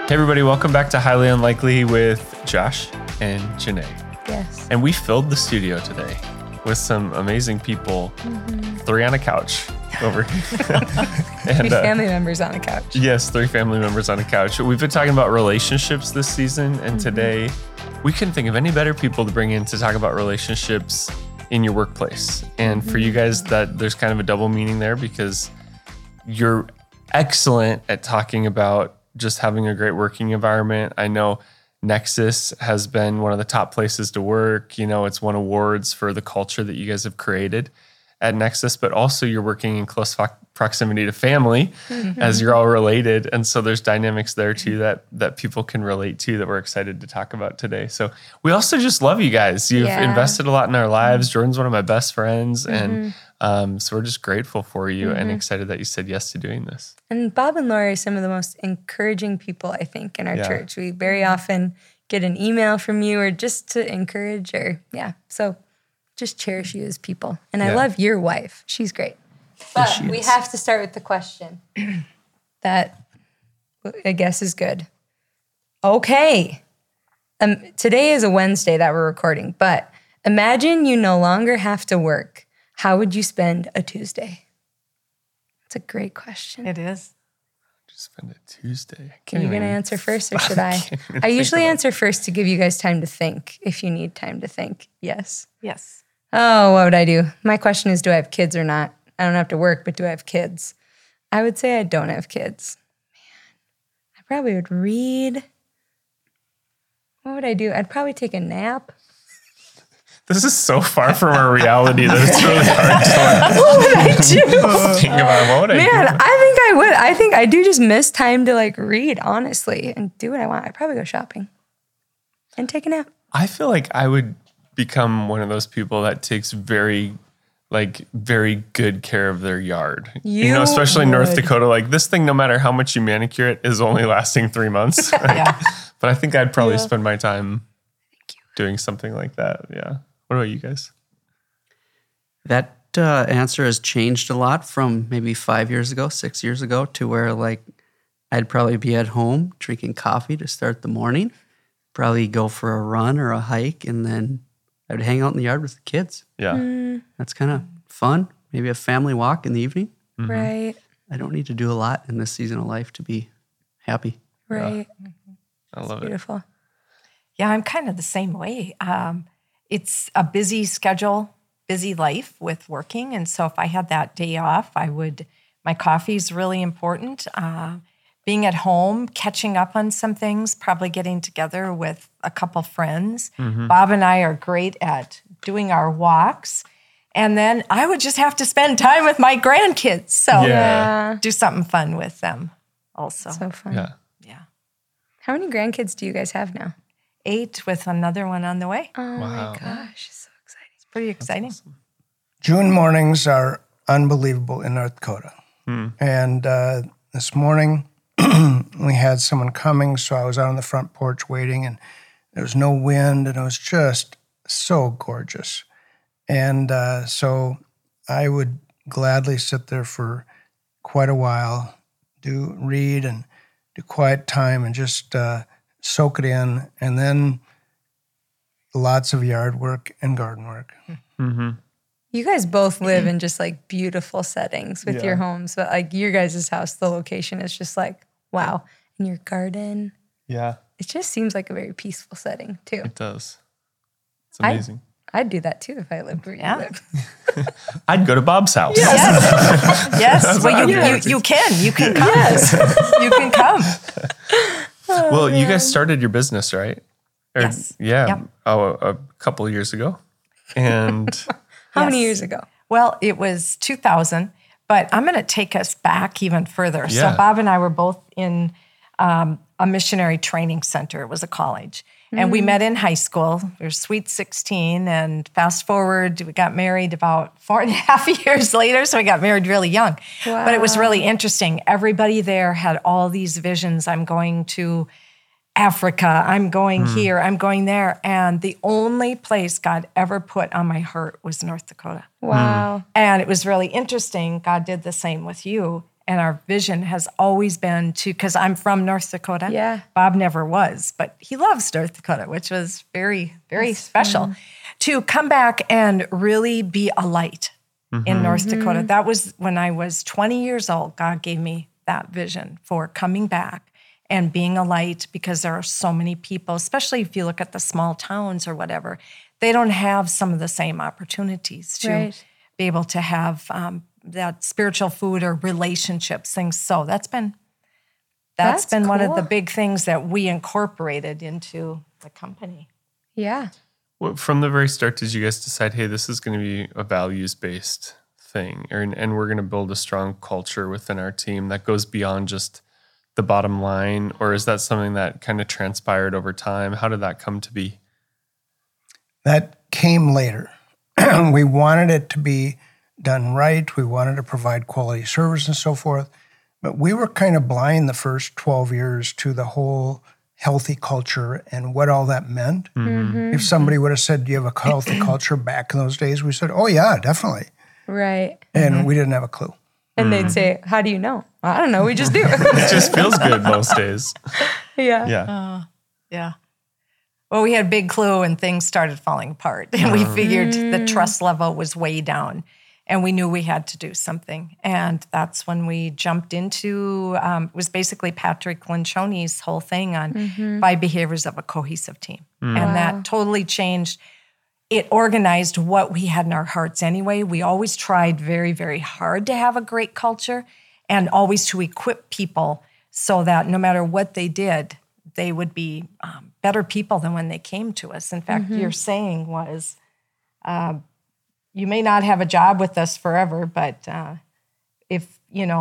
Hey everybody, welcome back to Highly Unlikely with Josh and Janae. Yes. And we filled the studio today with some amazing people, 3 on a couch over here. And, 3 family members on a couch. Yes, 3 family members on a couch. We've been talking about relationships this season, and today we couldn't think of any better people to bring in to talk about relationships in your workplace. And for you guys, that there's kind of a double meaning there because you're excellent at talking about just having a great working environment. I know Nexus has been one of the top places to work. You know, it's won awards for the culture that you guys have created at Nexus, but also you're working in close proximity to family as you're all related. And so there's dynamics there too that people can relate to that we're excited to talk about today. So we also just love you guys. You've invested a lot in our lives. Jordan's one of my best friends. And so we're just grateful for you and excited that you said yes to doing this. And Bob and Laura are some of the most encouraging people, I think, in our church. We very often get an email from you or just to encourage so just cherish you as people. And I love your wife. She's great. But we have to start with the question that I guess is good. Okay. Today is a Wednesday that we're recording, but imagine you no longer have to work. How would you spend a Tuesday? That's a great question. It is. Just spend a Tuesday. Are you going to answer first or should I? I usually answer first to give you guys time to think, if you need time to think. Yes. Yes. Oh, what would I do? My question is, do I have kids or not? I don't have to work, but do I have kids? I would say I don't have kids. Man, I probably would read. What would I do? I'd probably take a nap. This is so far from our reality that it's really hard to What would I do? think about. What would I do? Man, I think I would. I think I do just miss time to read, honestly, and do what I want. I'd probably go shopping and take a nap. I feel like I would become one of those people that takes very good care of their yard. You know, especially in North Dakota, this thing, no matter how much you manicure it, is only lasting 3 months. But I think I'd probably spend my time doing something like that. Yeah. What about you guys? That answer has changed a lot from maybe 5 years ago, 6 years ago, to where I'd probably be at home drinking coffee to start the morning, probably go for a run or a hike, and then I'd hang out in the yard with the kids. Yeah. That's kind of fun. Maybe a family walk in the evening. Right. I don't need to do a lot in this season of life to be happy. Right. I love it. Beautiful. Yeah, I'm kind of the same way. It's a busy schedule, busy life with working. And so if I had that day off, my coffee's really important. Being at home, catching up on some things, probably getting together with a couple friends. Bob and I are great at doing our walks. And then I would just have to spend time with my grandkids. So do something fun with them also. So fun. Yeah. Yeah. How many grandkids do you guys have now? 8 with another one on the way. Oh my gosh, it's so exciting. It's pretty exciting. Awesome. June mornings are unbelievable in North Dakota. And this morning, we had someone coming, so I was out on the front porch waiting, and there was no wind, and it was just so gorgeous. And so I would gladly sit there for quite a while, read and do quiet time and just soak it in, and then lots of yard work and garden work. You guys both live in just beautiful settings with your homes, but your guys' house, the location is just wow. And your garden. Yeah. It just seems like a very peaceful setting too. It does. It's amazing. I'd do that too if I lived where you live. I'd go to Bob's house. Yes. Well, you can. You can come. Yes. You can come. Well, you guys started your business, right? Yes. Yeah. Yep. Oh, a couple of years ago. And How many years ago? Well, it was 2000, but I'm going to take us back even further. Yeah. So Bob and I were both in a missionary training center. It was a college. And we met in high school. We were sweet 16. And fast forward, we got married about 4.5 years later. So we got married really young. Wow. But it was really interesting. Everybody there had all these visions. I'm going to Africa. I'm going here. I'm going there. And the only place God ever put on my heart was North Dakota. Wow. And it was really interesting. God did the same with you. And our vision has always been to, because I'm from North Dakota. Yeah. Bob never was, but he loves North Dakota, which was very, very special. To come back and really be a light in North Dakota. That was when I was 20 years old. God gave me that vision for coming back and being a light, because there are so many people, especially if you look at the small towns or whatever, they don't have some of the same opportunities to be able to have that spiritual food or relationships things. So that's been one of the big things that we incorporated into the company. Yeah. Well, from the very start, did you guys decide, hey, this is going to be a values-based thing, and we're going to build a strong culture within our team that goes beyond just the bottom line? Or is that something that kind of transpired over time? How did that come to be? That came later. We wanted it to be done right. We wanted to provide quality service and so forth. But we were kind of blind the first 12 years to the whole healthy culture and what all that meant. If somebody would have said, do you have a healthy culture back in those days? We said, oh, yeah, definitely. Right. And we didn't have a clue. And they'd say, how do you know? I don't know. We just do. It just feels good most days. Yeah. Yeah. Well, we had a big clue and things started falling apart. And we figured the trust level was way down. And we knew we had to do something. And that's when we jumped into, it was basically Patrick Lencioni's whole thing on 5 behaviors of a cohesive team. And that totally changed. It organized what we had in our hearts anyway. We always tried very, very hard to have a great culture and always to equip people so that no matter what they did, they would be better people than when they came to us. In fact, your saying was, you may not have a job with us forever, but if,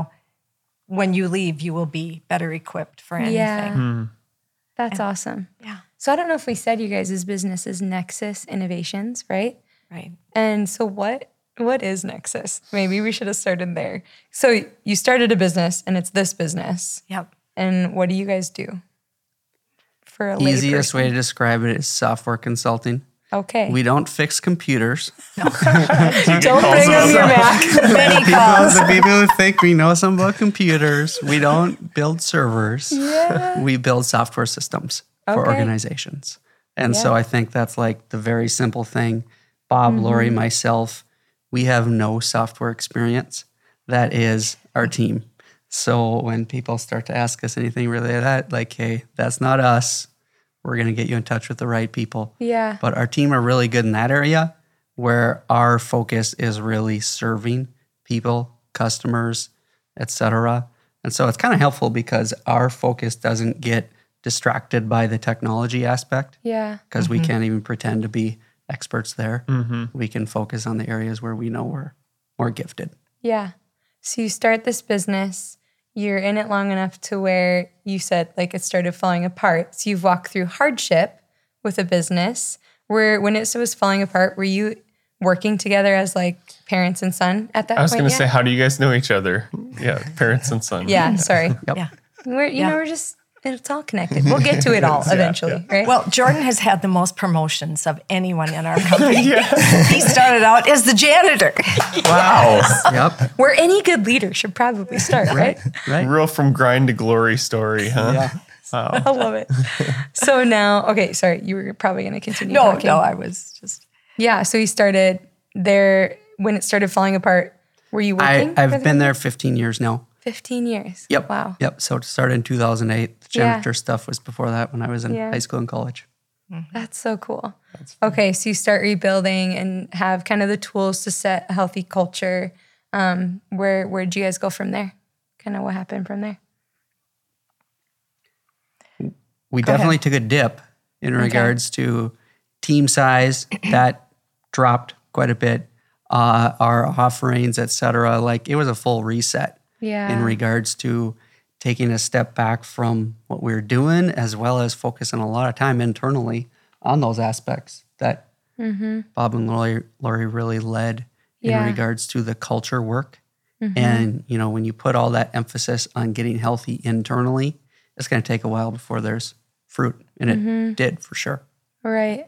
when you leave, you will be better equipped for anything. Yeah. That's awesome. Yeah. So I don't know if we said you guys' business is Nexus Innovations, right? Right. And so what is Nexus? Maybe we should have started there. So you started a business and it's this business. Yep. And what do you guys do? For a Easiest layperson? way to describe it is software consulting. Okay. We don't fix computers. Don't bring them your Mac. Many calls. The people who think we know something about computers, we don't build servers. Yeah. We build software systems for Okay. organizations. And so Yeah. I think that's like the very simple thing. Bob, Lori, myself, we have no software experience. That is our team. So when people start to ask us anything related to that, like, hey, that's not us. We're going to get you in touch with the right people. Yeah. But our team are really good in that area where our focus is really serving people, customers, etc. And so it's kind of helpful because our focus doesn't get distracted by the technology aspect Yeah. because we can't even pretend to be experts there. We can focus on the areas where we know we're more gifted. Yeah. So you start this business, you're in it long enough to where you said like it started falling apart. So you've walked through hardship with a business where when it was falling apart, were you working together as like parents and son at that point? I was going to yet? say, how do you guys know each other? Yeah, parents and son. Yeah, sorry. Yep. Yeah. We're just, it's all connected. We'll get to it all eventually, right? Well, Jordan has had the most promotions of anyone in our company. He started out as the janitor. Wow. Yep. Where any good leader should probably start, right? Right. Real from grind to glory story, huh? Yeah. Wow. I love it. So now, okay, sorry, you were probably going to continue No, talking. I was just. Yeah, so you started there when it started falling apart. Were you working? I've been there 15 years now. 15 years. Yep. Wow. Yep. So it started in 2008. The janitor stuff was before that when I was in Yeah. high school and college. That's so cool. Okay, so you start rebuilding and have kind of the tools to set a healthy culture. Where'd you guys go from there? Kind of what happened from there? We Go definitely ahead. took a dip in regards to team size. That dropped quite a bit. Our offerings, et cetera. Like it was a full reset Yeah. in regards to taking a step back from what we were doing, as well as focusing a lot of time internally on those aspects that Bob and Lori really led in Yeah. regards to the culture work. And, when you put all that emphasis on getting healthy internally, it's going to take a while before there's fruit. And it did for sure. Right.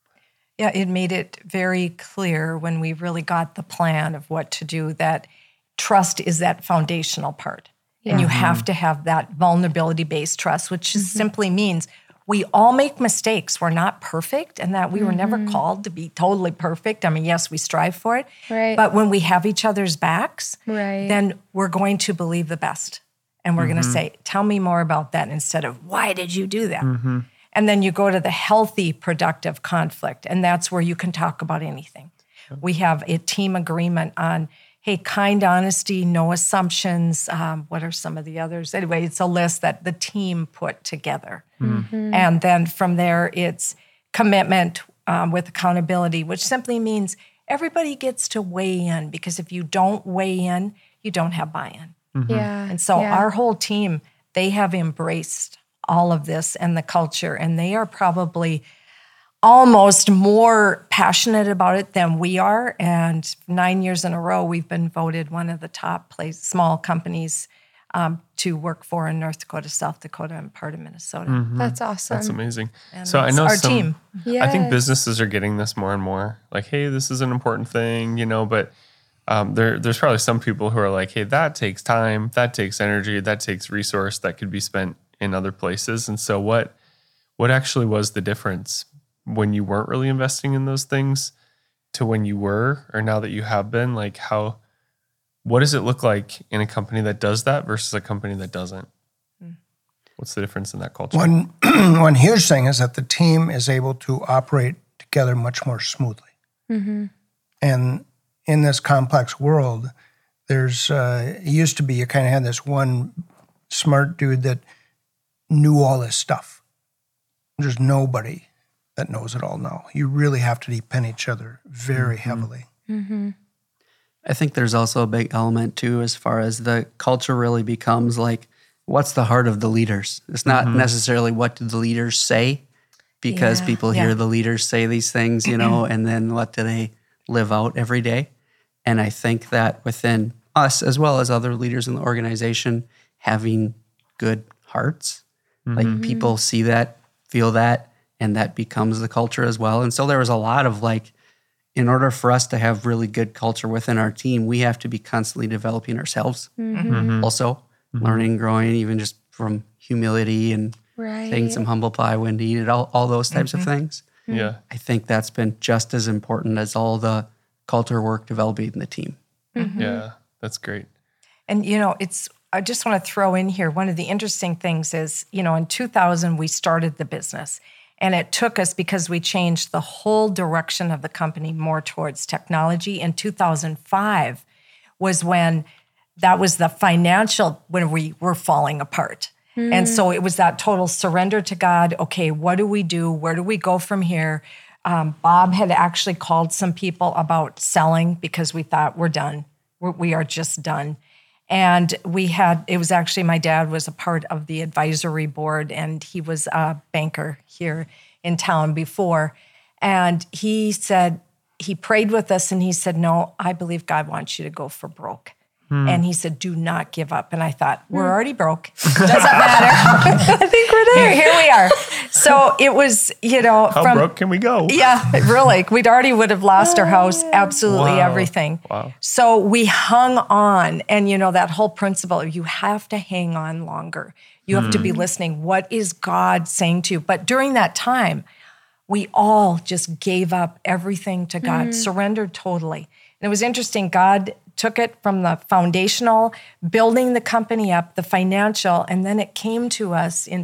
Yeah, it made it very clear when we really got the plan of what to do that trust is that foundational part. And you have to have that vulnerability-based trust, which just simply means we all make mistakes. We're not perfect, and that we were never called to be totally perfect. I mean, yes, we strive for it. Right. But when we have each other's backs, Right. then we're going to believe the best. And we're going to say, tell me more about that instead of, why did you do that? And then you go to the healthy, productive conflict, and that's where you can talk about anything. We have a team agreement on, hey, kind honesty, no assumptions. What are some of the others? Anyway, it's a list that the team put together. And then from there, it's commitment with accountability, which simply means everybody gets to weigh in, because if you don't weigh in, you don't have buy-in. Yeah. And so our whole team, they have embraced all of this and the culture, and they are probably almost more passionate about it than we are. And 9 years in a row, we've been voted one of the top small companies to work for in North Dakota, South Dakota, and part of Minnesota. That's awesome. That's amazing. And So I that's know our some, team. I think Yes. businesses are getting this more and more. Like, hey, this is an important thing, but there's probably some people who are like, hey, that takes time, that takes energy, that takes resource that could be spent in other places. And so what actually was the difference when you weren't really investing in those things to when you were, or now that you have been? Like, what does it look like in a company that does that versus a company that doesn't? What's the difference in that culture? One huge thing is that the team is able to operate together much more smoothly. And in this complex world, it used to be you kind of had this one smart dude that knew all this stuff. There's nobody that knows it all now. You really have to depend on each other very heavily. I think there's also a big element too, as far as the culture really becomes like, what's the heart of the leaders? It's not necessarily what do the leaders say, because people hear the leaders say these things, and then what do they live out every day? And I think that within us, as well as other leaders in the organization, having good hearts, like people see that, feel that, and that becomes the culture as well. And so there was a lot of in order for us to have really good culture within our team, we have to be constantly developing ourselves. Also learning, growing, even just from humility and taking some humble pie when needed, all those types of things. Yeah. I think that's been just as important as all the culture work developing in the team. Yeah, that's great. And, I just want to throw in here, one of the interesting things is, in 2000, we started the business. And it took us, because we changed the whole direction of the company more towards technology. In 2005 was when that was the financial, when we were falling apart. And so it was that total surrender to God. Okay, what do we do? Where do we go from here? Bob had actually called some people about selling, because we thought we're done. We are just done. And it was actually, my dad was a part of the advisory board, and he was a banker here in town before. And he said, he prayed with us, and he said, no, I believe God wants you to go for broke. And he said, do not give up. And I thought, we're already broke. Doesn't matter. I think we're there. Here we are. So it was, How broke can we go? Yeah, really. Would have lost our house, absolutely Wow. everything. Wow. So we hung on. And, that whole principle, you have to hang on longer. You have to be listening. What is God saying to you? But during that time, we all just gave up everything to God, surrendered totally. And it was interesting. God took it from the foundational, building the company up, the financial, and then it came to us in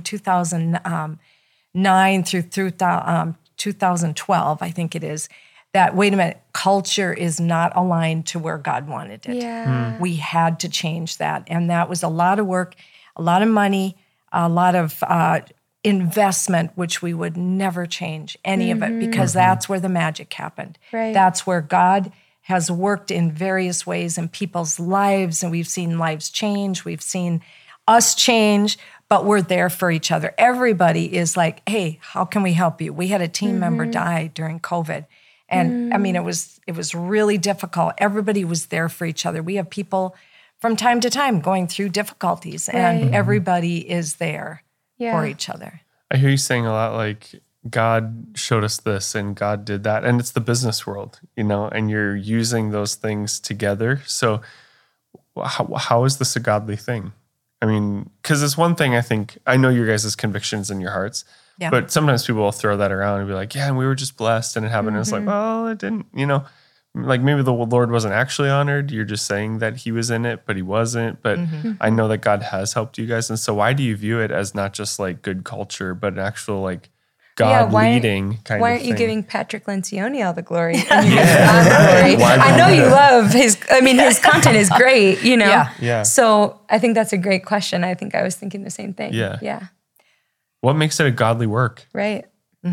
2009 through 2012, I think it is, that, wait a minute, culture is not aligned to where God wanted it. Yeah. We had to change that. And that was a lot of work, a lot of money, a lot of investment, which we would never change any of it, because that's where the magic happened. Right. That's where God has worked in various ways in people's lives, and we've seen lives change. We've seen us change, but we're there for each other. Everybody is like, hey, how can we help you? We had a team member die during COVID. And I mean, it was really difficult. Everybody was there for each other. We have people from time to time going through difficulties, and everybody is there for each other. I hear you saying a lot like, God showed us this and God did that. And it's the business world, and you're using those things together. So how is this a godly thing? I mean, because it's one thing, I think, I know your guys' convictions in your hearts, but sometimes people will throw that around and be like, yeah, and we were just blessed and it happened. And it's like, well, it didn't, like maybe the Lord wasn't actually honored. You're just saying that he was in it, but he wasn't. But I know that God has helped you guys. And so why do you view it as not just like good culture, but an actual like God leading kind of thing? Why aren't you giving Patrick Lencioni all the glory? And you give God the glory? I know you love his content is great, Yeah. So I think that's a great question. I think I was thinking the same thing. Yeah. What makes it a godly work? Right.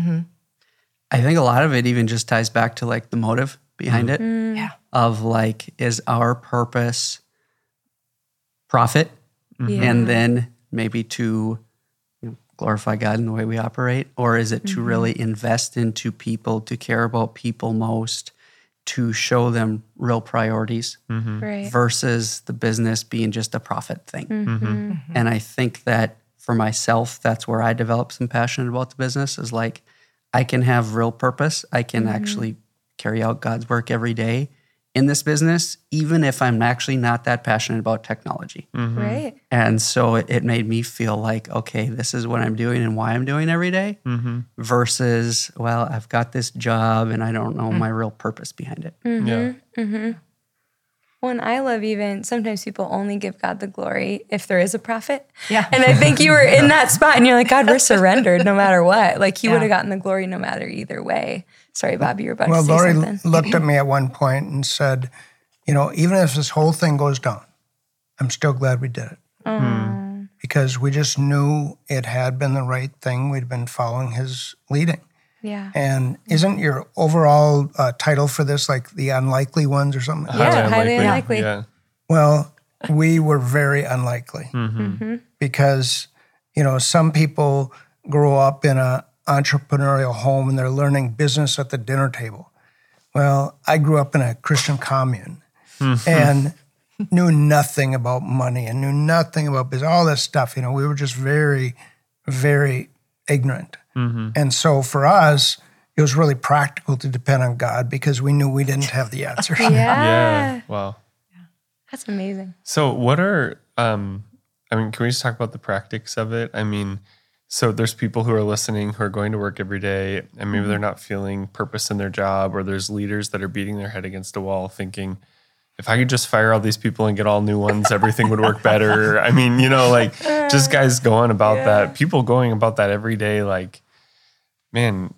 I think a lot of it even just ties back to like the motive behind it. Of like, is our purpose profit? And then maybe to glorify God in the way we operate? Or is it to really invest into people, to care about people most, to show them real priorities versus the business being just a profit thing? And I think that for myself, that's where I developed some passion about the business is like, I can have real purpose. I can actually carry out God's work every day in this business, even if I'm actually not that passionate about technology. Right. And so it made me feel like, okay, this is what I'm doing and why I'm doing every day versus, well, I've got this job and I don't know my real purpose behind it. Well, and I love even sometimes people only give God the glory if there is a profit. Yeah. And I think you were in that spot and you're like, God, we're surrendered no matter what. Like he would have gotten the glory no matter either way. Sorry, Bob, you were about to say Lori something. looked at me at one point and said, even if this whole thing goes down, I'm still glad we did it. Because we just knew it had been the right thing. We'd been following his leading. Yeah. And isn't your overall title for this like the unlikely ones or something? Yeah, highly unlikely. Yeah. Well, we were very unlikely because, some people grow up in a entrepreneurial home and they're learning business at the dinner table. Well, I grew up in a Christian commune and knew nothing about money and knew nothing about business, all this stuff. We were just very, very ignorant. And so for us, it was really practical to depend on God because we knew we didn't have the answers. Yeah. Wow. That's amazing. So what are, can we just talk about the practice of it? I mean, so there's people who are listening who are going to work every day and maybe they're not feeling purpose in their job, or there's leaders that are beating their head against a wall thinking, if I could just fire all these people and get all new ones, everything would work better. I mean, just guys going about that, people going about that every day, like, man,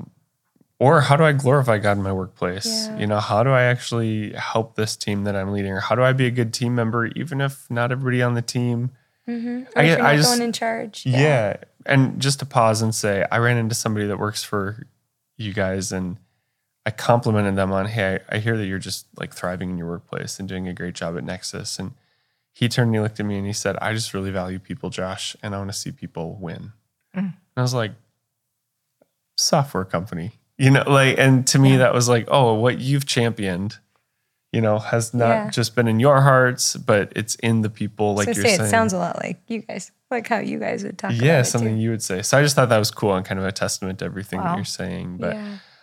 or how do I glorify God in my workplace? How do I actually help this team that I'm leading? Or how do I be a good team member, even if not everybody on the team? Or if you're not going in charge. Yeah. And just to pause and say, I ran into somebody that works for you guys and I complimented them on, hey, I hear that you're just like thriving in your workplace and doing a great job at Nexus. And he turned and he looked at me and he said, I just really value people, Josh, and I want to see people win. And I was like, software company, and to me that was like, oh, what you've championed, has not just been in your hearts, but it's in the people, like you're saying. It sounds a lot like you guys, like how you guys would talk about it. Yeah, something you would say. So I just thought that was cool and kind of a testament to everything that you're saying. But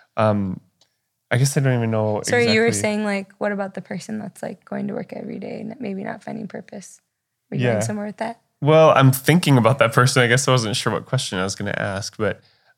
I guess I don't even know Sorry, you were saying like, what about the person that's like going to work every day and maybe not finding purpose? Were you going somewhere with that? Well, I'm thinking about that person. I guess I wasn't sure what question I was going to ask, but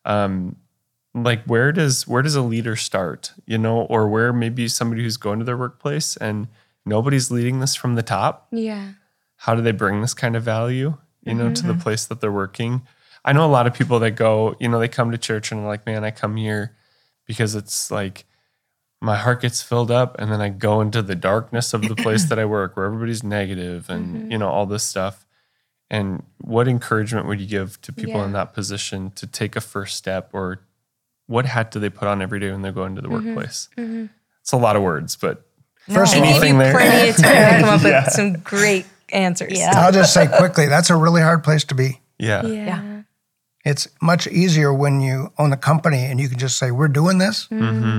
like where does a leader start, or where maybe somebody who's going to their workplace and nobody's leading this from the top. Yeah. How do they bring this kind of value, to the place that they're working? I know a lot of people that go, they come to church and they're like, man, I come here because it's like my heart gets filled up and then I go into the darkness of the place that I work where everybody's negative and, all this stuff. And what encouragement would you give to people in that position to take a first step, or what hat do they put on every day when they go into the workplace? It's a lot of words, but first of all, anything there? Plenty of time to come up with some great answers. Yeah. I'll just say quickly, that's a really hard place to be. Yeah. It's much easier when you own a company and you can just say, we're doing this.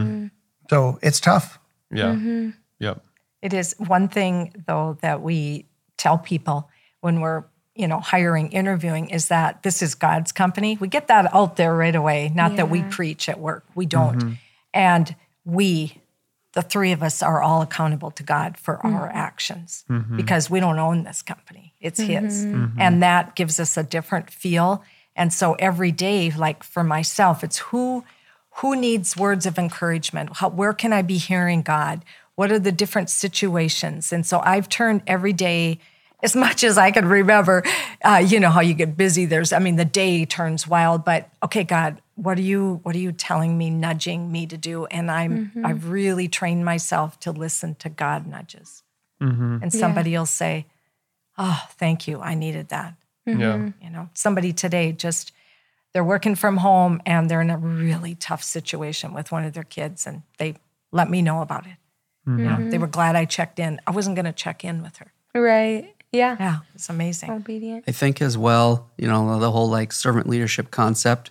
So it's tough. Yeah. Yep. It is one thing, though, that we tell people when we're hiring, interviewing, is that this is God's company. We get that out there right away. Not that we preach at work. We don't. And we, the three of us are all accountable to God for our actions because we don't own this company. It's His. And that gives us a different feel. And so every day, like for myself, it's who needs words of encouragement? Where can I be hearing God? What are the different situations? And so I've turned every day, as much as I can remember, you know how you get busy. The day turns wild, but okay, God, what are you telling me, nudging me to do? And I've really trained myself to listen to God nudges. And somebody will say, oh, thank you, I needed that. Yeah. You know, somebody today they're working from home and they're in a really tough situation with one of their kids, and they let me know about it. You know, they were glad I checked in. I wasn't going to check in with her. Right. Yeah. Yeah, it's amazing. Obedient. I think as well, you know, the whole like servant leadership concept,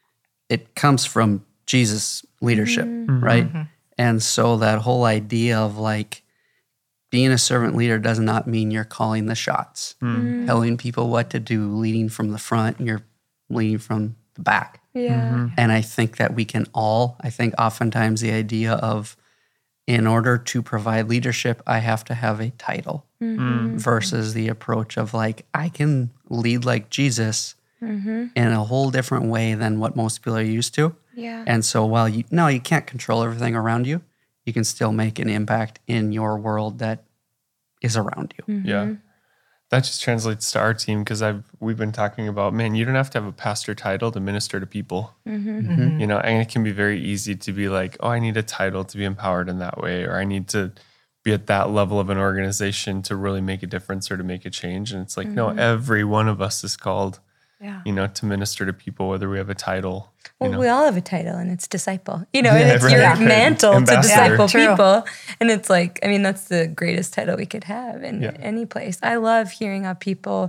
it comes from Jesus' leadership, right? And so that whole idea of like being a servant leader does not mean you're calling the shots, telling people what to do, leading from the front, and you're leading from the back. Yeah. And I think that we can all, I think oftentimes the idea of, in order to provide leadership, I have to have a title versus the approach of like, I can lead like Jesus in a whole different way than what most people are used to. Yeah. And so while you can't control everything around you, you can still make an impact in your world that is around you. Yeah. That just translates to our team because we've been talking about, man, you don't have to have a pastor title to minister to people. You know, and it can be very easy to be like, oh, I need a title to be empowered in that way, or I need to be at that level of an organization to really make a difference or to make a change. And it's like, no, every one of us is called, you know, to minister to people, whether we have a title. Well, we all have a title, and it's disciple. You know, Yeah, and it's your right. mantle Ambassador. to disciple True. people. And it's like, I mean, that's the greatest title we could have in any place. I love hearing how people,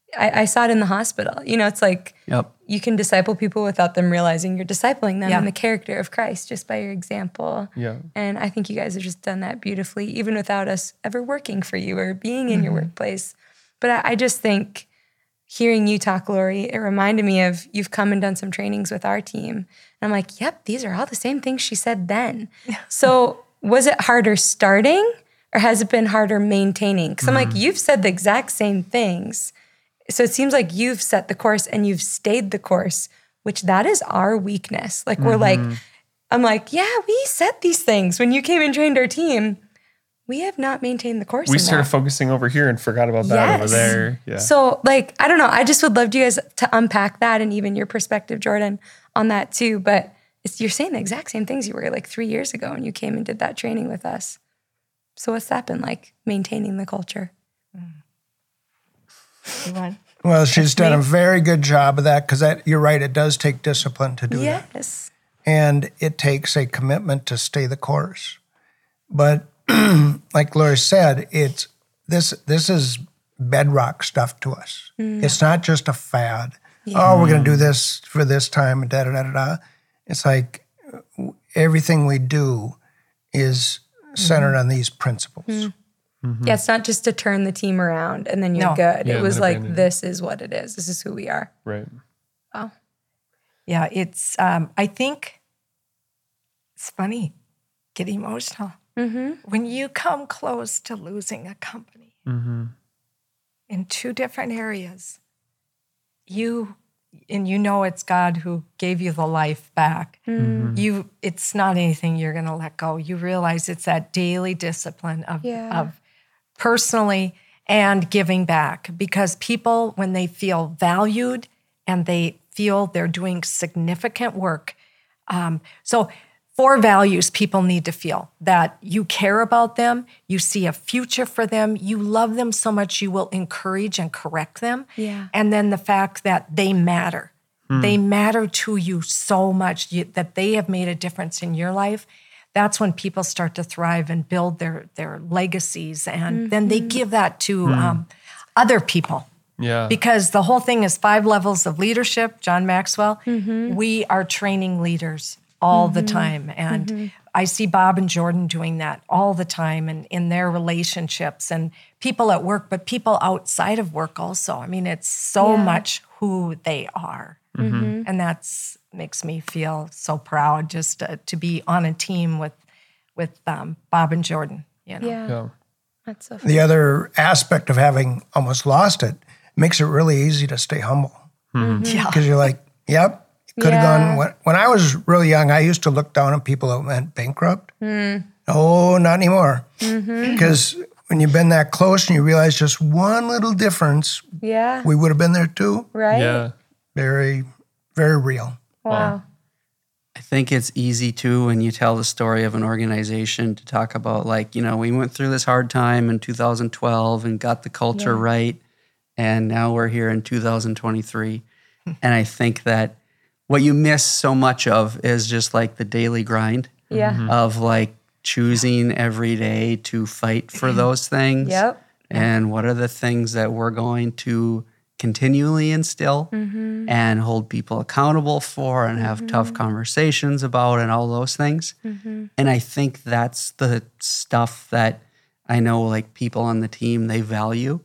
I saw it in the hospital. You know, it's like you can disciple people without them realizing you're discipling them in the character of Christ just by your example. Yeah. And I think you guys have just done that beautifully, even without us ever working for you or being in your workplace. But I just think, hearing you talk, Lori, it reminded me of you've come and done some trainings with our team. And I'm like, yep, these are all the same things she said then. So was it harder starting or has it been harder maintaining? Because I'm like, you've said the exact same things. So it seems like you've set the course and you've stayed the course, which that is our weakness. Like we're like, I'm like, yeah, we said these things when you came and trained our team. We have not maintained the course. We started focusing over here and forgot about that over there. Yeah. So, like, I don't know. I just would love you guys to unpack that and even your perspective, Jordan, on that too. But you're saying the exact same things you were like 3 years ago when you came and did that training with us. So what's that been like, maintaining the culture? Well, she's done a very good job of that because you're right, it does take discipline to do that. Yes. And it takes a commitment to stay the course. But like Lori said, this is bedrock stuff to us. It's not just a fad. Oh, we're going to do this for this time, and da-da-da-da-da. It's like everything we do is centered on these principles. Yeah, it's not just to turn the team around and then you're good. Yeah, it was then like, abandon it. this is what it is. This is who we are. Right. Oh. Yeah, it's, I think it's funny, get emotional. When you come close to losing a company in two different areas, you know it's God who gave you the life back. It's not anything you're going to let go. You realize it's that daily discipline of personally and giving back, because people, when they feel valued and they feel they're doing significant work, so 4 values people need to feel: that you care about them, you see a future for them, you love them so much you will encourage and correct them, and then the fact that they matter. They matter to you so much that they have made a difference in your life. That's when people start to thrive and build their legacies, and then they give that to other people. Yeah. Because the whole thing is 5 levels of leadership. John Maxwell, we are training leaders all the time. And I see Bob and Jordan doing that all the time, and in their relationships and people at work, but people outside of work also. I mean, it's so much who they are. And that's makes me feel so proud just to be on a team with with Bob and Jordan. You know? Yeah. That's so fun. The other aspect of having almost lost it makes it really easy to stay humble. Yeah. Because you're like, yep, could have Yeah. gone. When I was really young, I used to look down on people that went bankrupt. Oh, not anymore. Because when you've been that close and you realize just one little difference, Yeah. we would have been there too. Right? Yeah. Very, very real. Wow. I think it's easy too when you tell the story of an organization to talk about like, you know, we went through this hard time in 2012 and got the culture right. And now we're here in 2023. And I think that what you miss so much of is just like the daily grind Yeah. of like choosing every day to fight for those things. Yep. And what are the things that we're going to continually instill and hold people accountable for and have tough conversations about and all those things. And I think that's the stuff that I know like people on the team, they value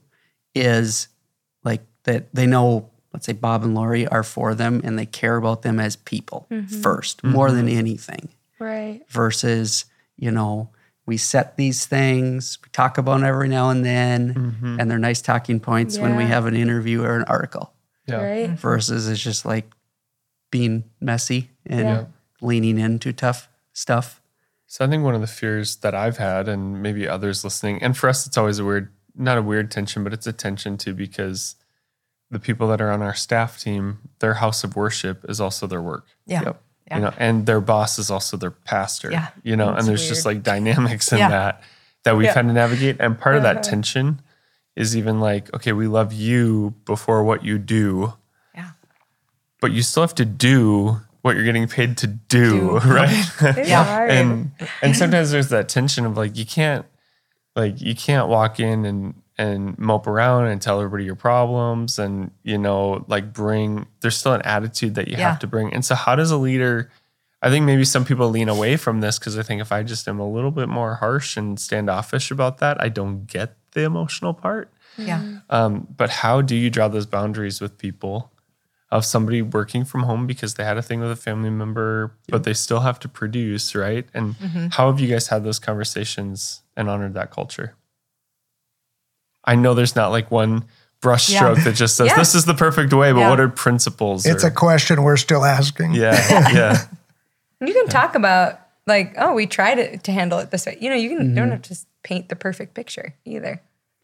is like that they know, let's say Bob and Lori are for them and they care about them as people first, more than anything Right. versus, you know, we set these things, we talk about them every now and then, and they're nice talking points when we Yeah. have an interview or an article, Yeah. Right. versus it's just like being messy and Yeah. leaning into tough stuff. So I think one of the fears that I've had, and maybe others listening, and for us, it's always not a weird tension, but it's a tension too, because the people that are on our staff team, their house of worship is also their work. Yeah. Yep. Yeah. You know, and their boss is also their pastor. Yeah. You know, That's and there's just weird. like dynamics in Yeah. that we've Yeah. had to navigate. And part of that tension is even like, okay, we love you before what you do, Yeah. but you still have to do what you're getting paid to do. Right? It's Yeah. hard. and sometimes there's that tension of like you can't walk in and mope around and tell everybody your problems and like there's still an attitude that you Yeah. have to bring. And so how does a leader, I think maybe some people lean away from this because I think if I just am a little bit more harsh and standoffish about that, I don't get the emotional part. Yeah. But how do you draw those boundaries with people of somebody working from home because they had a thing with a family member, but they still have to produce, right? And how have you guys had those conversations and honored that culture? I know there's not like one brush stroke that just says, Yeah. this is the perfect way, but Yeah. what are principles? It's a question we're still asking. yeah. You can talk about like, oh, we tried to handle it this way. You know, you don't have to just paint the perfect picture either.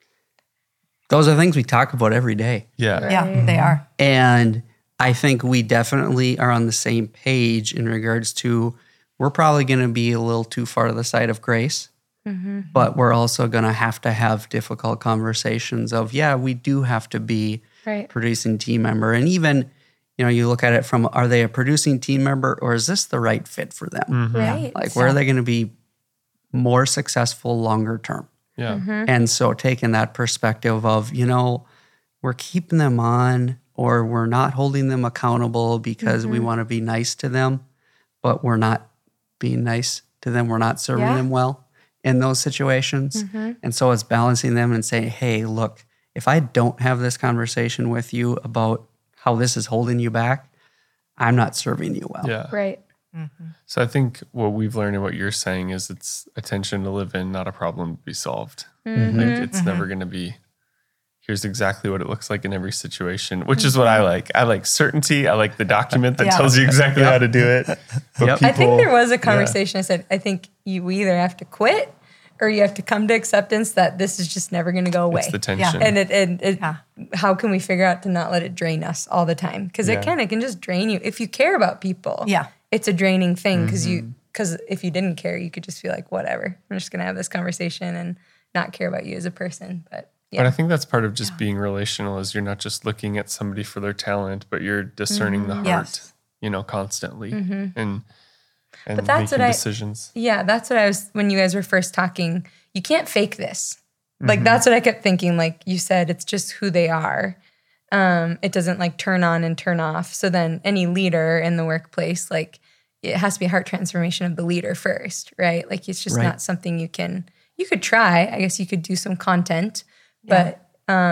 Those are things we talk about every day. Yeah. Yeah. They are. And I think we definitely are on the same page in regards to we're probably going to be a little too far to the side of grace, but we're also going to have difficult conversations of, we do have to be Right. producing team member. And even, you look at it from, are they a producing team member or is this the right fit for them? Right. Like, where are they going to be more successful longer term? Yeah. And so taking that perspective of, we're keeping them on or we're not holding them accountable because we want to be nice to them, but we're not being nice to them. We're not serving Yeah. them well in those situations. And so it's balancing them and saying, hey, look, if I don't have this conversation with you about how this is holding you back, I'm not serving you well. Yeah. Right. So I think what we've learned and what you're saying is it's a tension to live in, not a problem to be solved. Like it's never going to be, here's exactly what it looks like in every situation, which is what I like. I like certainty. I like the document that Yeah. tells you exactly how to do it. But Yep. I think people- there was a conversation. I said, I think you either have to quit or you have to come to acceptance that this is just never going to go away. It's the tension. And how can we figure out to not let it drain us all the time? Because Yeah. it kind of can just drain you. If you care about people, Yeah. it's a draining thing because if you didn't care, you could just be like, whatever, I'm just going to have this conversation and not care about you as a person. But But I think that's part of just being relational is you're not just looking at somebody for their talent, but you're discerning the heart, Yes. constantly and But that's making what decisions. Yeah, that's what I was, when you guys were first talking, you can't fake this. Like, that's what I kept thinking. Like you said, it's just who they are. It doesn't like turn on and turn off. So then any leader in the workplace, like it has to be a heart transformation of the leader first, right? Like it's just Right. not something you could try. I guess you could do some content, but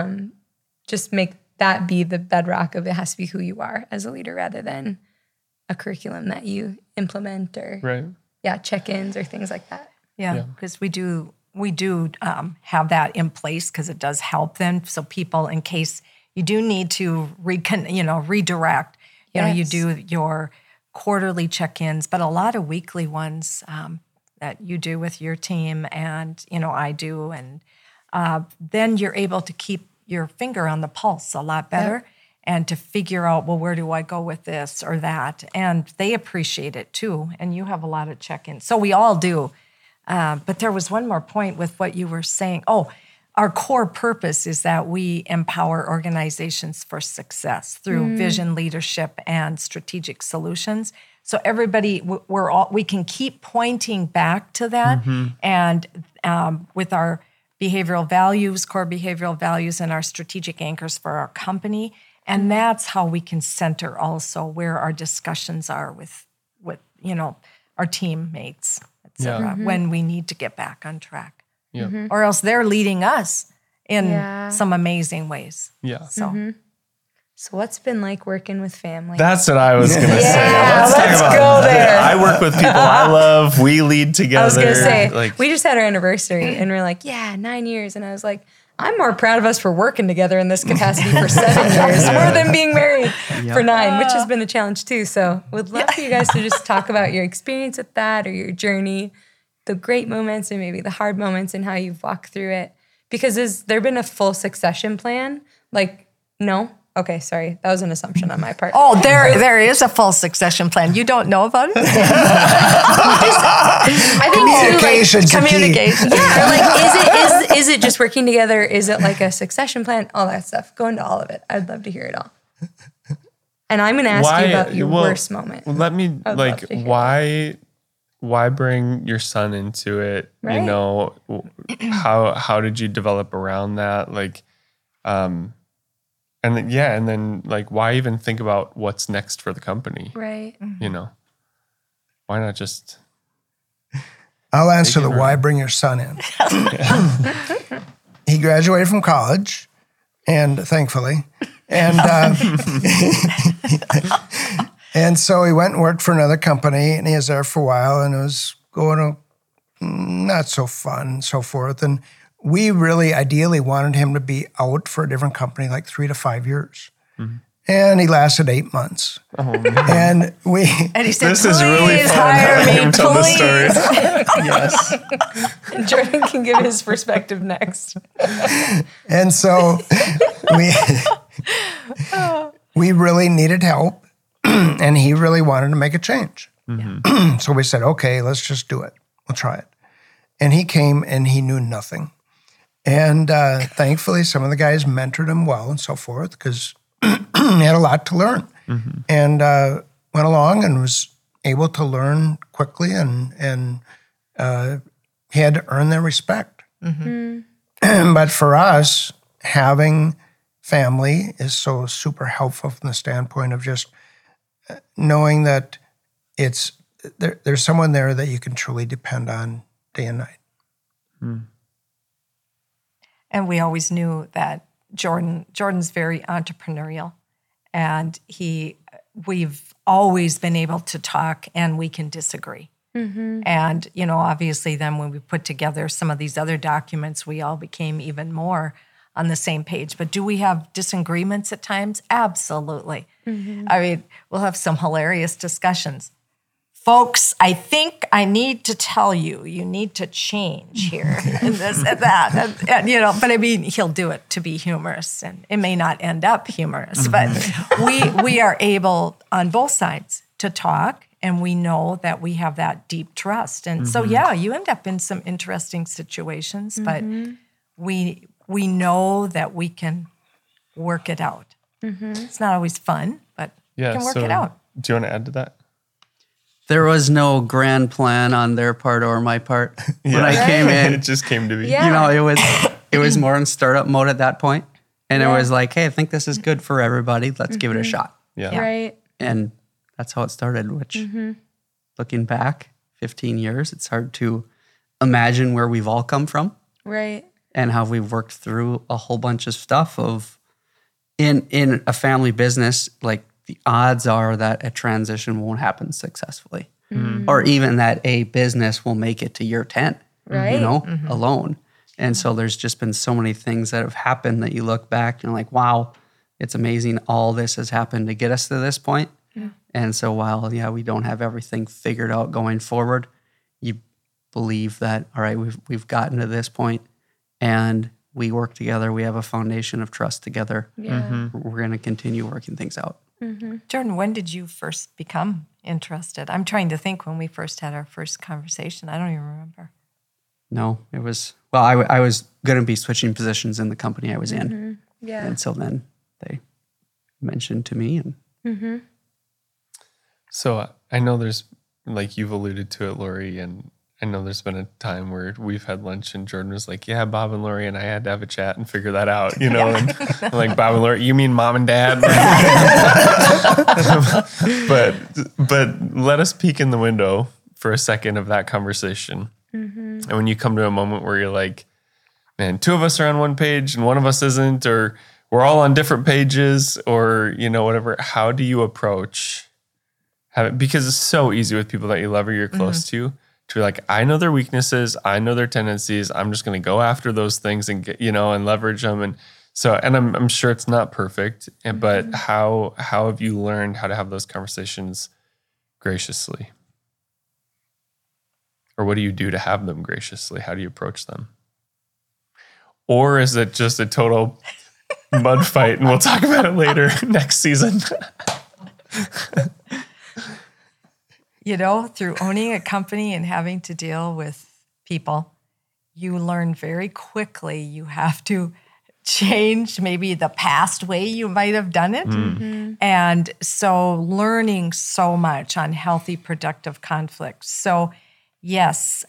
just make that be the bedrock of it has to be who you are as a leader rather than a curriculum that you implement or Right. check-ins or things like that. Yeah, because we do have that in place because it does help them. So people, in case you do need to redirect, you do your quarterly check-ins, but a lot of weekly ones that you do with your team and, I do. And then you're able to keep your finger on the pulse a lot better and to figure out, well, where do I go with this or that? And they appreciate it too. And you have a lot of check-ins. So we all do. But there was one more point with what you were saying. Oh, our core purpose is that we empower organizations for success through vision, leadership, and strategic solutions. So everybody, we can keep pointing back to that. And with our behavioral values, core behavioral values, and our strategic anchors for our company, and that's how we can center also where our discussions are with our teammates, et cetera, when we need to get back on track. Yeah. Or else they're leading us in some amazing ways. Yeah. So, So what's been like working with family? That's what I was going to say. let's talk go there. I work with people I love. We lead together. I was going to say, we just had our anniversary and we're like, 9 years. And I was like, I'm more proud of us for working together in this capacity for 7 years, more than being married for 9, which has been a challenge too. So would love for you guys to just talk about your experience with that or your journey, the great moments and maybe the hard moments and how you've walked through it. Because has there been a full succession plan? Like, no? Okay, sorry. That was an assumption on my part. Oh, there is a full succession plan. You don't know about it? I think Communication. Yeah, like is it just working together? Is it like a succession plan? All that stuff. Go into all of it. I'd love to hear it all. And I'm going to ask you about your worst moment. Let me, like, why bring your son into it? Right. You know, how did you develop around that? Like, and then like, why even think about what's next for the company? Right. You know, why not just? I'll answer the why bring your son in. He graduated from college, and thankfully, and and so he went and worked for another company, and he was there for a while, and it was going not so fun and so forth. And we really ideally wanted him to be out for a different company like 3 to 5 years. And he lasted 8 months. Oh, man. And he said, this is really fun. Hire me, Tell the story. Yes. Jordan can give his perspective next. And so we really needed help, and he really wanted to make a change. So we said, okay, let's just do it. We'll try it. And he came, and he knew nothing. And thankfully, some of the guys mentored him well and so forth, because he had a lot to learn. And went along and was able to learn quickly, and he had to earn their respect. But for us, having family is so super helpful from the standpoint of just knowing that there's someone there that you can truly depend on day and night. And we always knew that Jordan's very entrepreneurial, and we've always been able to talk, and we can disagree. And, obviously then when we put together some of these other documents, we all became even more on the same page. But do we have disagreements at times? Absolutely. I mean, we'll have some hilarious discussions. Folks, I think I need to tell you need to change here and this and that. And, but I mean, he'll do it to be humorous, and it may not end up humorous, but we are able on both sides to talk, and we know that we have that deep trust. And so, you end up in some interesting situations, but we know that we can work it out. It's not always fun, but we can work it out. Do you want to add to that? There was no grand plan on their part or my part when I came in. It just came to be. Yeah. It was more in startup mode at that point. And it was like, hey, I think this is good for everybody. Let's give it a shot. Yeah. Right. And that's how it started, which looking back 15 years, it's hard to imagine where we've all come from. Right. And how we've worked through a whole bunch of stuff in a family business, like the odds are that a transition won't happen successfully, or even that a business will make it to year 10 Right. alone. And so there's just been so many things that have happened that you look back and you're like, wow, it's amazing all this has happened to get us to this point. Yeah. And so while, we don't have everything figured out going forward, you believe that, all right, we've gotten to this point and we work together. We have a foundation of trust together. Yeah. We're going to continue working things out. Jordan, when did you first become interested? I'm trying to think when we first had our first conversation. I don't even remember. No, it was, I was going to be switching positions in the company I was in. Yeah. And so then they mentioned to me. And So I know there's, like you've alluded to it, Lori, and I know there's been a time where we've had lunch and Jordan was like, yeah, Bob and Lori and I had to have a chat and figure that out, and I'm like, Bob and Lori, you mean mom and dad? but let us peek in the window for a second of that conversation. And when you come to a moment where you're like, man, two of us are on one page and one of us isn't, or we're all on different pages, or, whatever, how do you approach having, because it's so easy with people that you love or you're close to be like, I know their weaknesses, I know their tendencies, I'm just going to go after those things and get, and leverage them. And so, and I'm sure it's not perfect, but how have you learned how to have those conversations graciously? Or what do you do to have them graciously? How do you approach them? Or is it just a total mud fight and we'll talk about it later next season? Through owning a company and having to deal with people, you learn very quickly you have to change maybe the past way you might have done it. And so learning so much on healthy, productive conflict. So yes,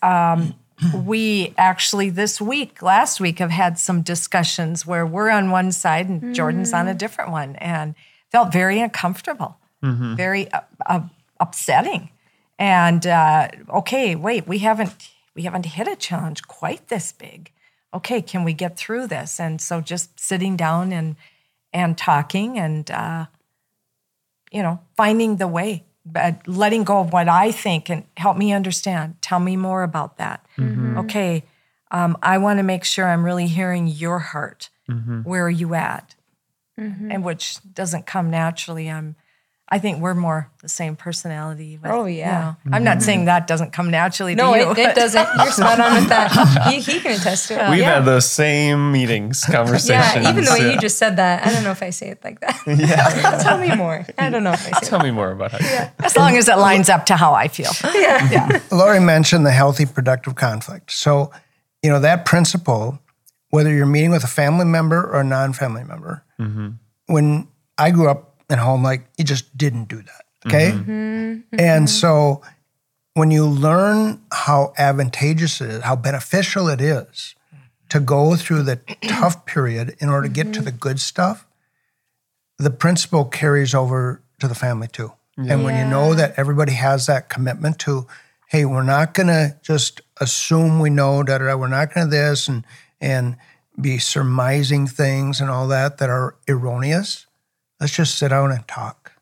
we actually last week have had some discussions where we're on one side and Jordan's on a different one, and felt very uncomfortable, very upsetting. And okay, wait, we haven't hit a challenge quite this big. Okay, can we get through this? And so just sitting down and talking and finding the way, but letting go of what I think and help me understand. Tell me more about that. Okay, I want to make sure I'm really hearing your heart. Where are you at? And which doesn't come naturally. I think we're more the same personality. I'm not saying that doesn't come naturally to you. No, it doesn't. You're spot on with that. He can attest to it. We've had those same meetings, conversations. Yeah, even the way you just said that, I don't know if I say it like that. Yeah. Tell me more. I don't know if I say Tell me more about how you feel. As long as it lines up to how I feel. Yeah. Lori mentioned the healthy, productive conflict. So, that principle, whether you're meeting with a family member or a non-family member, when I grew up in a home, like, you just didn't do that, okay? And so when you learn how advantageous it is, how beneficial it is to go through the tough period in order to get to the good stuff, the principle carries over to the family too. And when you know that everybody has that commitment to, hey, we're not going to just assume we know, we're not going to this and be surmising things and all that are erroneous. Let's just sit down and talk.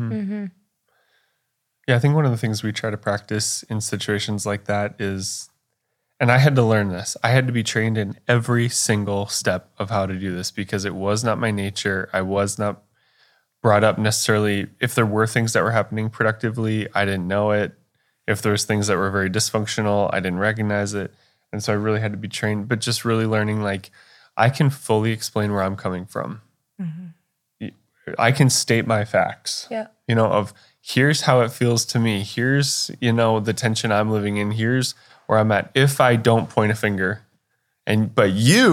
Yeah, I think one of the things we try to practice in situations like that is, and I had to learn this, I had to be trained in every single step of how to do this because it was not my nature. I was not brought up necessarily, if there were things that were happening productively, I didn't know it. If there was things that were very dysfunctional, I didn't recognize it. And so I really had to be trained, but just really learning, like, I can fully explain where I'm coming from. I can state my facts, of here's how it feels to me. Here's, the tension I'm living in. Here's where I'm at. If I don't point a finger but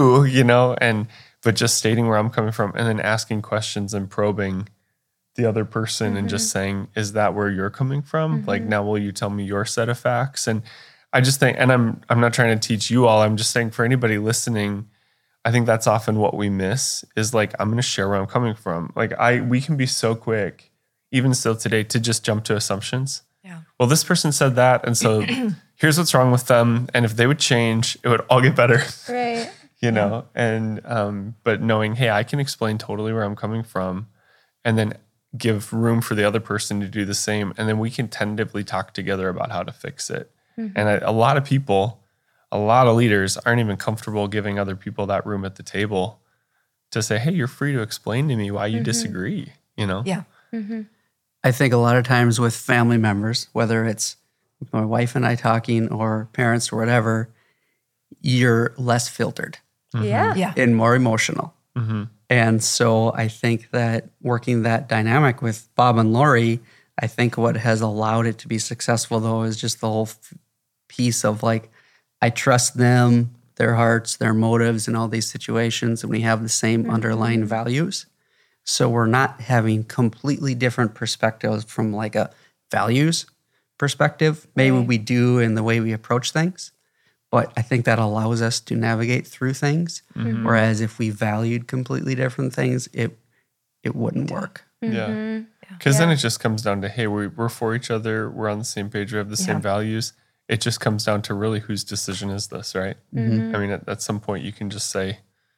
just stating where I'm coming from and then asking questions and probing the other person and just saying, is that where you're coming from? Like, now will you tell me your set of facts? And I just think, and I'm not trying to teach you all, I'm just saying for anybody listening, I think that's often what we miss is like, I'm going to share where I'm coming from. Like we can be so quick, even still today, to just jump to assumptions. Yeah. Well, this person said that. And so here's what's wrong with them. And if they would change, it would all get better. Right. And, but knowing, hey, I can explain totally where I'm coming from and then give room for the other person to do the same. And then we can tentatively talk together about how to fix it. And a lot of people, a lot of leaders aren't even comfortable giving other people that room at the table to say, hey, you're free to explain to me why you disagree, you know? Yeah. I think a lot of times with family members, whether it's my wife and I talking or parents or whatever, you're less filtered Yeah. Yeah. and more emotional. And so I think that working that dynamic with Bob and Lori, I think what has allowed it to be successful though is just the whole piece of like, I trust them, their hearts, their motives in all these situations, and we have the same underlying values. So we're not having completely different perspectives from like a values perspective. Maybe we do in the way we approach things, but I think that allows us to navigate through things. Whereas if we valued completely different things, it wouldn't work. Yeah. Because then it just comes down to, hey, we're for each other. We're on the same page. We have the same values. It just comes down to really whose decision is this, right? I mean, at some point you can just say,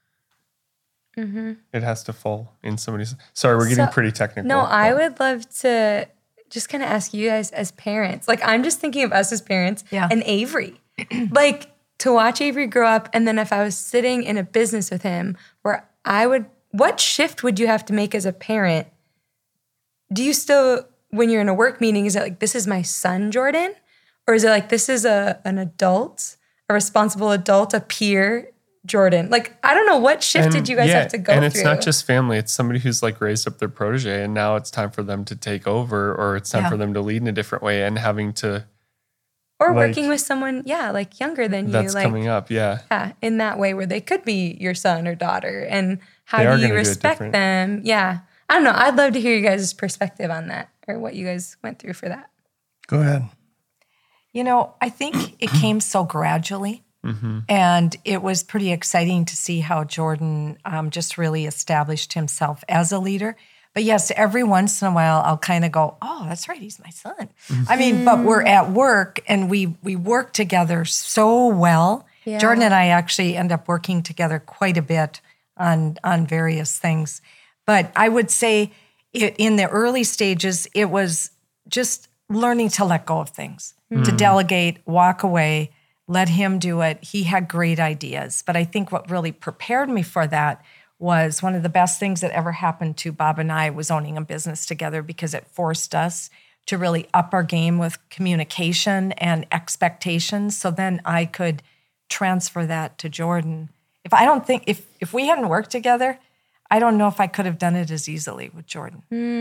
it has to fall in somebody's. Sorry, we're getting pretty technical. No, I would love to just kind of ask you guys as parents. Like, I'm just thinking of us as parents and Avery. Like, to watch Avery grow up, and then if I was sitting in a business with him where what shift would you have to make as a parent? Do you still, when you're in a work meeting, is it like, this is my son, Jordan? Or is it like, this is an adult, a responsible adult, a peer, Jordan? Like, I don't know, what shift did you guys have to go through? And it's not just family. It's somebody who's like raised up their protege, and now it's time for them to take over, or it's time for them to lead in a different way, and having to... Or working with someone, like younger than you. That's like, coming up, Yeah, in that way where they could be your son or daughter. And how do you respect them? Yeah. I don't know. I'd love to hear you guys' perspective on that, or what you guys went through for that. Go ahead. You know, I think it came so gradually. And it was pretty exciting to see how Jordan just really established himself as a leader. But yes, every once in a while, I'll kind of go, oh, that's right, he's my son. I mean, but we're at work, and we work together so well. Yeah. Jordan and I actually end up working together quite a bit on various things. But I would say in the early stages, it was just learning to let go of things, to delegate, walk away, let him do it. He had great ideas. But I think what really prepared me for that was one of the best things that ever happened to Bob and I was owning a business together, because it forced us to really up our game with communication and expectations. So then I could transfer that to Jordan. If we hadn't worked together, I don't know if I could have done it as easily with Jordan.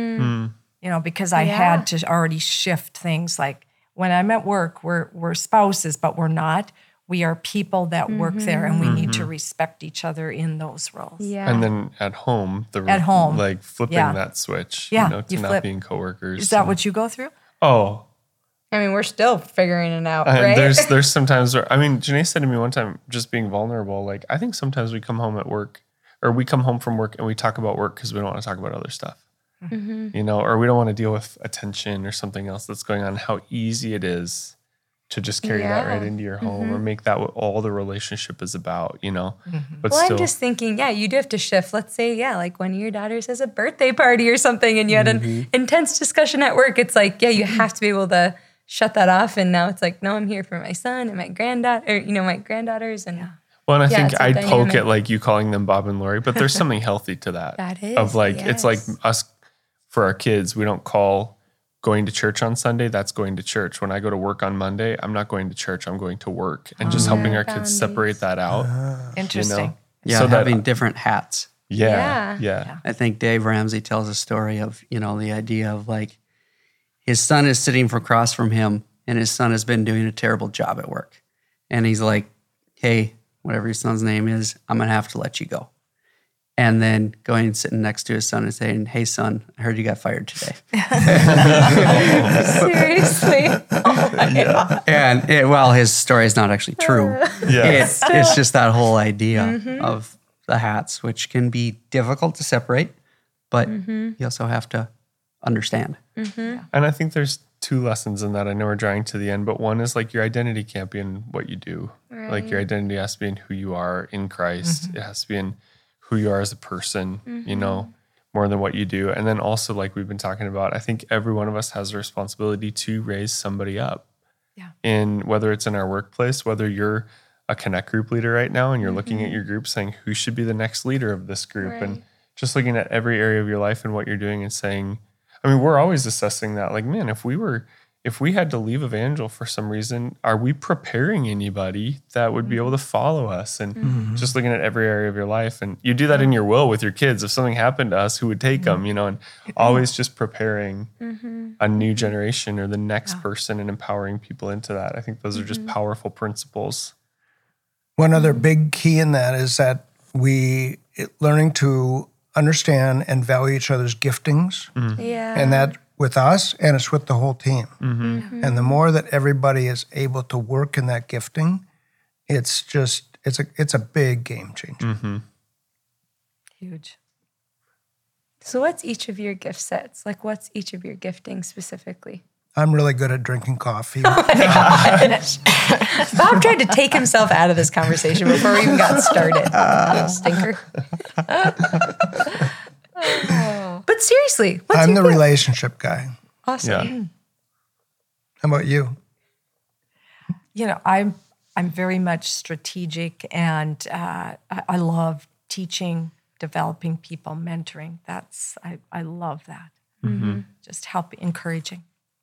You know, because I had to already shift things. Like, when I'm at work, we're spouses, but we're not. We are people that work there, and we need to respect each other in those roles. Yeah. And then at home, like flipping that switch, Yeah. you know, to not being coworkers. Is that what you go through? Oh, I mean, we're still figuring it out, right? There's sometimes where, I mean, Janae said to me one time, just being vulnerable, like, I think sometimes we come home from work and we talk about work because we don't want to talk about other stuff. You know, or we don't want to deal with attention or something else that's going on. How easy it is to just carry that right into your home, or make that what all the relationship is about, you know? But I'm just thinking, you do have to shift. Let's say, like one of your daughters has a birthday party or something, and you had an intense discussion at work. It's like, you have to be able to shut that off. And now it's like, no, I'm here for my son and my granddaughter, or, my granddaughters. And well, and I think I'd poke at like you calling them Bob and Lori, but there's something healthy to that. That is. Of like, it's like us, for our kids, we don't call going to church on Sunday, that's going to church. When I go to work on Monday, I'm not going to church, I'm going to work. And just helping our kids separate that out. Interesting. You know? Yeah, so having different hats. Yeah. I think Dave Ramsey tells a story of, the idea of like, his son is sitting across from him, and his son has been doing a terrible job at work. And he's like, hey, whatever your son's name is, I'm going to have to let you go. And then going and sitting next to his son and saying, hey, son, I heard you got fired today. Seriously? And his story is not actually true. It's just that whole idea of the hats, which can be difficult to separate, but you also have to understand. And I think there's two lessons in that. I know we're drawing to the end, but one is like your identity can't be in what you do. Right. Like your identity has to be in who you are in Christ. It has to be in who you are as a person, more than what you do. And then also, like we've been talking about, I think every one of us has a responsibility to raise somebody up. Yeah. In whether it's in our workplace, whether you're a connect group leader right now, and you're looking at your group saying, who should be the next leader of this group? Right. And just looking at every area of your life and what you're doing and saying, I mean, we're always assessing that. Like, man, if we had to leave Evangel for some reason, are we preparing anybody that would be able to follow us? And just looking at every area of your life. And you do that in your will with your kids. If something happened to us, who would take them, and always just preparing a new generation or the next person and empowering people into that. I think those are just powerful principles. One other big key in that is that learning to understand and value each other's giftings. Yeah. And that with us, and it's with the whole team. And the more that everybody is able to work in that gifting, it's a big game changer. Huge. So what's each of your gift sets? Like, what's each of your giftings specifically? I'm really good at drinking coffee. Bob tried to take himself out of this conversation before we even got started. Stinker. But seriously, what's I'm your the gift? relationship guy. Awesome. Yeah. How about you? I'm very much strategic, and I love teaching, developing people, mentoring. I love that. Just encouraging.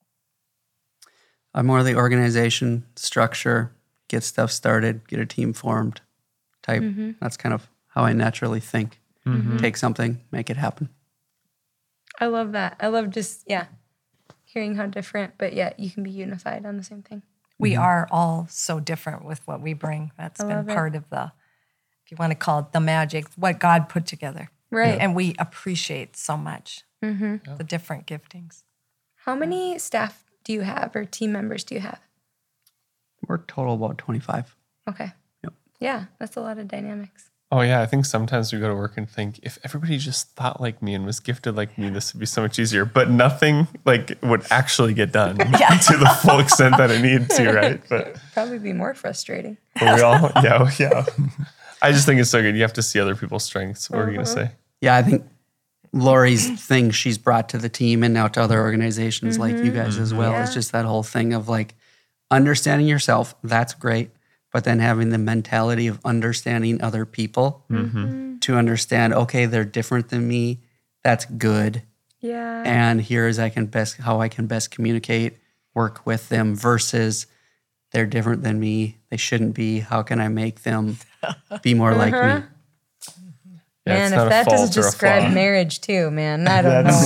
I'm more the organization, structure, get stuff started, get a team formed type. That's kind of how I naturally think. Take something, make it happen. I love that. I love just, hearing how different, but yet you can be unified on the same thing. We are all so different with what we bring. That's been part of if you want to call it the magic, what God put together. Right. And we appreciate so much the different giftings. How many staff do you have or team members do you have? We're total about 25. Okay. Yep. Yeah, that's a lot of dynamics. Oh, yeah. I think sometimes we go to work and think, if everybody just thought like me and was gifted like me, this would be so much easier. But nothing would actually get done to the full extent that it needed to, right? But Probably be more frustrating. we all, yeah. I just think it's so good. You have to see other people's strengths. What were you going to say? Yeah, I think Lori's thing she's brought to the team and now to other organizations like you guys as well is just that whole thing of understanding yourself. That's great. But then having the mentality of understanding other people to understand, okay, they're different than me. That's good. Yeah. And here is how I can best communicate, work with them versus they're different than me. They shouldn't be. How can I make them be more like me? Yeah, Man, it's if not a that fault doesn't or a describe flaw. marriage too, man, I don't know.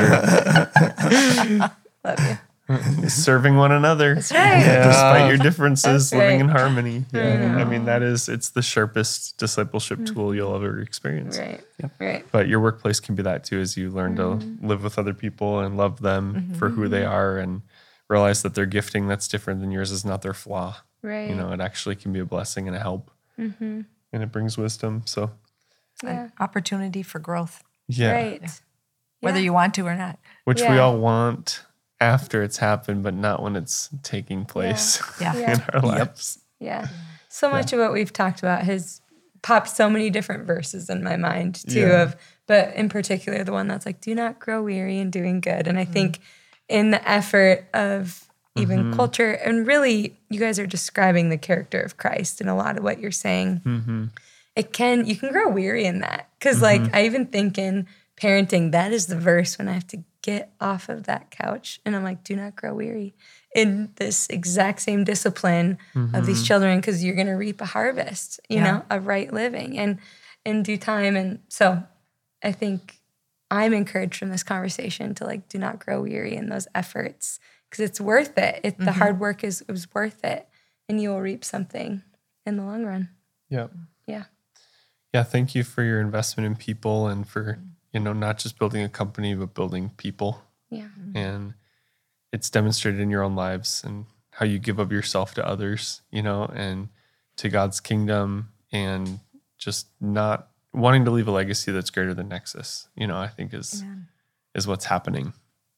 So true. Love you. Serving one another. That's right. Despite your differences, That's living right. in harmony. Yeah. I mean, it's the sharpest discipleship tool you'll ever experience. Right. Right. But your workplace can be that too, as you learn to live with other people and love them for who they are and realize that their gifting that's different than yours is not their flaw. Right. It actually can be a blessing and a help. And it brings wisdom. So, Yeah. Opportunity for growth, yeah. Right. whether you want to or not. Which we Yeah. all want after it's happened, but not when it's taking place Yeah. in our lives. Yeah. So much of what we've talked about has popped so many different verses in my mind too Yeah. but in particular the one that's do not grow weary in doing good. And I think in the effort of even culture, and really you guys are describing the character of Christ in a lot of what you're saying. You can grow weary in that. Cause I even think in parenting, that is the verse when I have to get off of that couch and I'm do not grow weary in this exact same discipline of these children, because you're going to reap a harvest, you know, of right living and in due time. And so I think I'm encouraged from this conversation to do not grow weary in those efforts, because it's worth it. The hard work is worth it, and you will reap something in the long run. Yeah. Yeah. Yeah. Thank you for your investment in people and for, not just building a company, but building people. Yeah. And it's demonstrated in your own lives and how you give of yourself to others, and to God's kingdom, and just not wanting to leave a legacy that's greater than Nexus, I think is what's happening,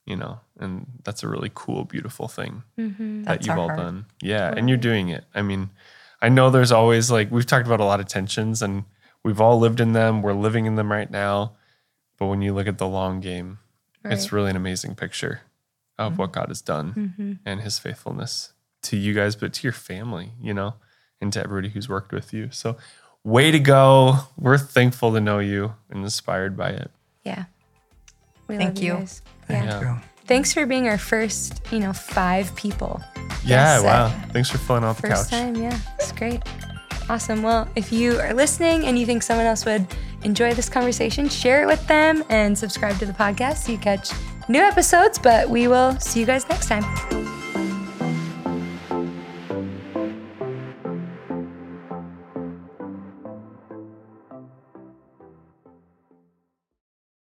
and that's a really cool, beautiful thing that That's you've our all heart. done. Yeah. And you're doing it. I mean, I know there's always we've talked about a lot of tensions and we've all lived in them. We're living in them right now. But when you look at the long game, it's really an amazing picture of what God has done and his faithfulness to you guys, but to your family, and and to everybody who's worked with you. So way to go. We're thankful to know you and inspired by it. Yeah. We Thank love you. guys. Thank Yeah. you. Thanks for being our first, 5 people. Yeah, Yes, wow. Thanks for filling out the First couch. time, yeah. It's great. Awesome. Well, if you are listening and you think someone else would enjoy this conversation, share it with them and subscribe to the podcast so you catch new episodes. But we will see you guys next time.